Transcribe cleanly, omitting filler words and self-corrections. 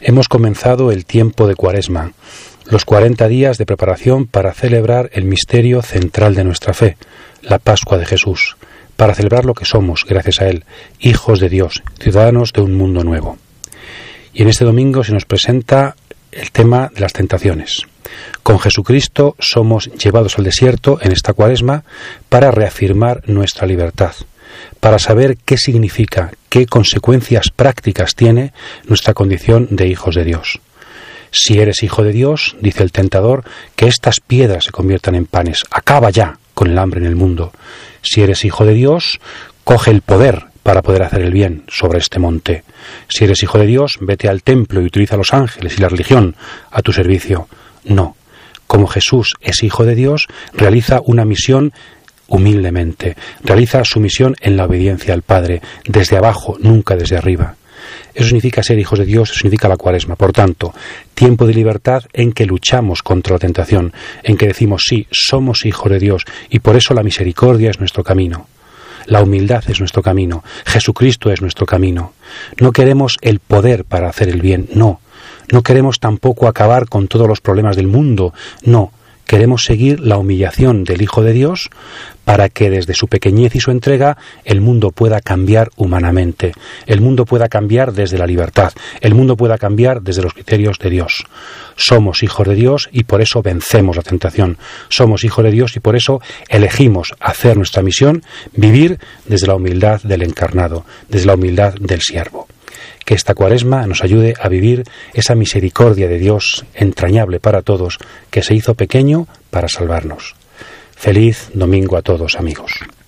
Hemos comenzado el tiempo de Cuaresma, los 40 días de preparación para celebrar el misterio central de nuestra fe, la Pascua de Jesús, para celebrar lo que somos, gracias a Él, hijos de Dios, ciudadanos de un mundo nuevo. Y en este domingo se nos presenta el tema de las tentaciones. Con Jesucristo somos llevados al desierto en esta Cuaresma para reafirmar nuestra libertad, para saber qué significa, qué consecuencias prácticas tiene nuestra condición de hijos de Dios. Si eres hijo de Dios, dice el tentador, que estas piedras se conviertan en panes. Acaba ya con el hambre en el mundo. Si eres hijo de Dios, coge el poder para poder hacer el bien sobre este monte. Si eres hijo de Dios, vete al templo y utiliza a los ángeles y la religión a tu servicio. No. Como Jesús es hijo de Dios, realiza una misión humildemente. Realiza su misión en la obediencia al Padre, desde abajo, nunca desde arriba. Eso significa ser hijos de Dios, eso significa la Cuaresma. Por tanto, tiempo de libertad en que luchamos contra la tentación, en que decimos sí, somos hijos de Dios y por eso la misericordia es nuestro camino. La humildad es nuestro camino, Jesucristo es nuestro camino. No queremos el poder para hacer el bien, no. No queremos tampoco acabar con todos los problemas del mundo, no. Queremos seguir la humillación del Hijo de Dios para que desde su pequeñez y su entrega el mundo pueda cambiar humanamente, el mundo pueda cambiar desde la libertad, el mundo pueda cambiar desde los criterios de Dios. Somos hijos de Dios y por eso vencemos la tentación. Somos hijos de Dios y por eso elegimos hacer nuestra misión, vivir desde la humildad del encarnado, desde la humildad del siervo. Que esta Cuaresma nos ayude a vivir esa misericordia de Dios entrañable para todos, que se hizo pequeño para salvarnos. Feliz domingo a todos, amigos.